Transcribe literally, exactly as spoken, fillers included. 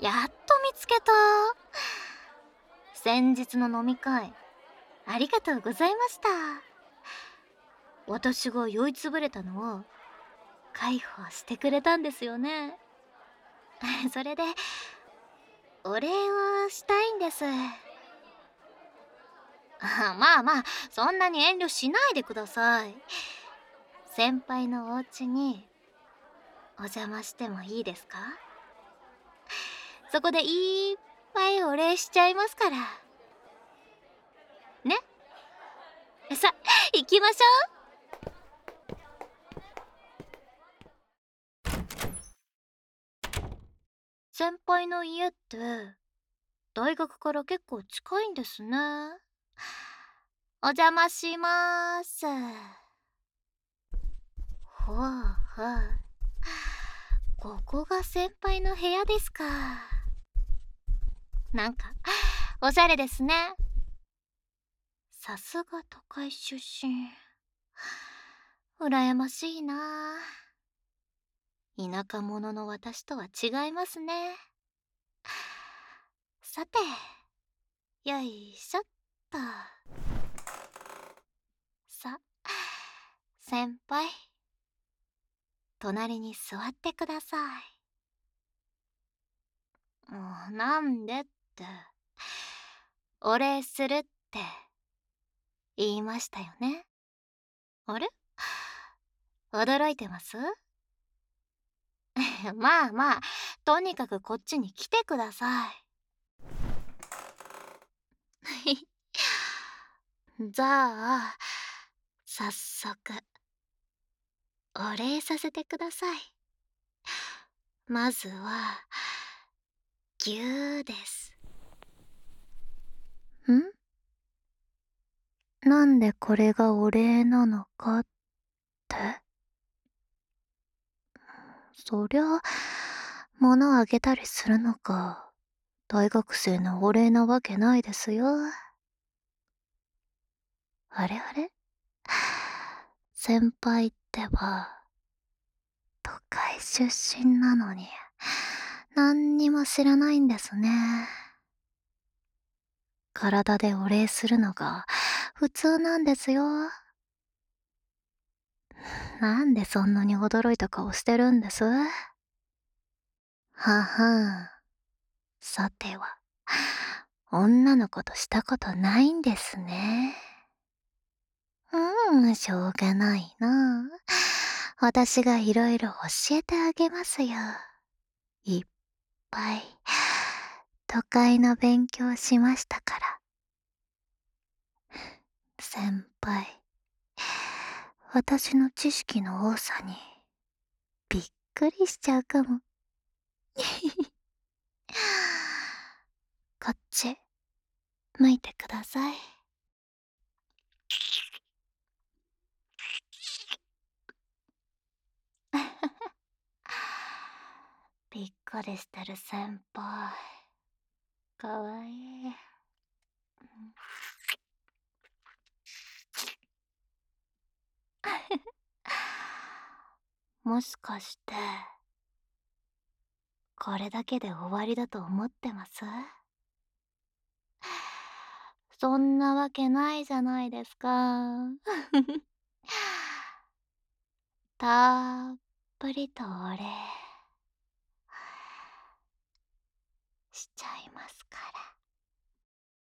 やっと見つけた。先日の飲み会、ありがとうございました。私が酔いつぶれたのを介抱してくれたんですよね。それで、お礼をしたいんです。あまあまあ、そんなに遠慮しないでください。先輩のお家にお邪魔してもいいですか？そこでいっぱいお礼しちゃいますから。ね？さ、行きましょう。先輩の家って大学から結構近いんですね。お邪魔しまーす。ほうほう。ここが先輩の部屋ですか。なんかおしゃれですね。さすが都会出身。羨ましいな。田舎者の私とは違いますね。さて、よいしょっと。さ、先輩、隣に座ってください。もうなんでって、お礼するって言いましたよね。あれ？驚いてます？まあまあ、とにかくこっちに来てください。じゃあ、早速、お礼させてください。まずは、ぎゅーです。ん？なんでこれがお礼なのかって？そりゃ、物あげたりするのか、大学生のお礼なわけないですよ。あれあれ？先輩ってば、都会出身なのに、何にも知らないんですね。体でお礼するのが普通なんですよ。なんでそんなに驚いた顔してるんです？ははん。さては、女の子としたことないんですね。うーん、しょうがないな。私がいろいろ教えてあげますよ。いっぱい、都会の勉強しましたから。先輩、私の知識の多さに、びっくりしちゃうかも。こっち、向いてください。びっくりしてる先輩。かわいい。もしかして、これだけで終わりだと思ってます？そんなわけないじゃないですか。たっぷりとお礼しちゃいますから。